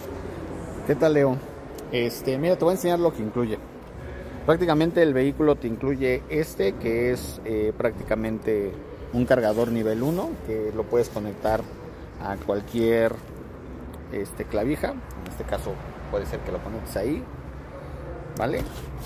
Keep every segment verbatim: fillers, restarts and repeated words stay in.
¿Qué tal, Leo? Este, mira, te voy a enseñar lo que incluye. Prácticamente el vehículo te incluye este, que es eh, prácticamente un cargador nivel uno, que lo puedes conectar a cualquier este, clavija. En este caso puede ser que lo conectes ahí, ¿vale?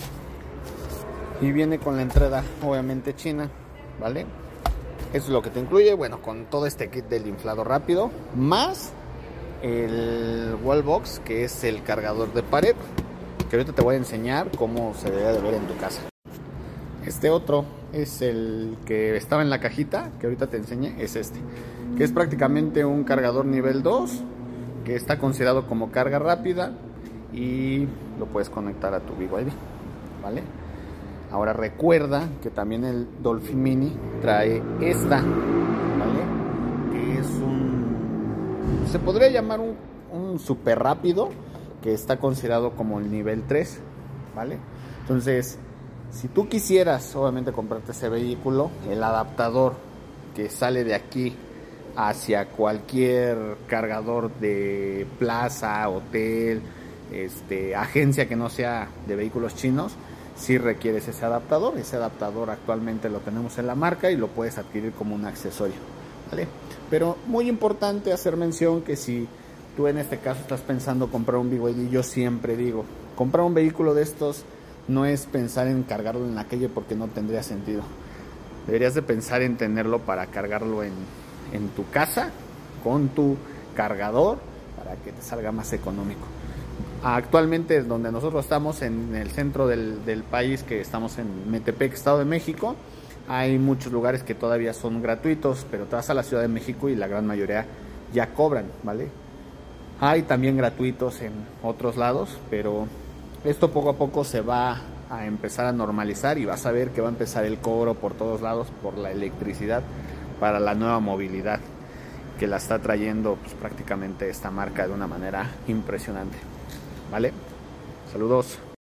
Y viene con la entrada obviamente china, ¿vale? Eso es lo que te incluye, bueno, con todo este kit del inflado rápido, más el wallbox, que es el cargador de pared, que ahorita te voy a enseñar cómo se debe de ver en tu casa. Este otro es el que estaba en la cajita, que ahorita te enseñé, es este, que es prácticamente un cargador nivel dos, que está considerado como carga rápida y lo puedes conectar a tu B Y D, ¿vale? Ahora recuerda que también el Dolphin Mini trae esta, ¿vale? Que es un... se podría llamar un, un super rápido, que está considerado como el nivel tres, ¿vale? Entonces, si tú quisieras obviamente comprarte ese vehículo, el adaptador que sale de aquí hacia cualquier cargador de plaza, hotel, este, agencia que no sea de vehículos chinos, si requieres ese adaptador. Ese adaptador actualmente lo tenemos en la marca y lo puedes adquirir como un accesorio, ¿vale? Pero muy importante hacer mención que si tú en este caso estás pensando comprar un B Y D, yo siempre digo, comprar un vehículo de estos no es pensar en cargarlo en la calle, porque no tendría sentido. Deberías de pensar en tenerlo para cargarlo en, en tu casa, con tu cargador, para que te salga más económico. Actualmente donde nosotros estamos, en el centro del, del país, que estamos en Metepec, Estado de México, hay muchos lugares que todavía son gratuitos, pero te vas a la Ciudad de México y la gran mayoría ya cobran, ¿vale? Hay también gratuitos en otros lados, pero esto poco a poco se va a empezar a normalizar y vas a ver que va a empezar el cobro por todos lados por la electricidad para la nueva movilidad que la está trayendo, pues, prácticamente esta marca de una manera impresionante. ¿Vale? Saludos.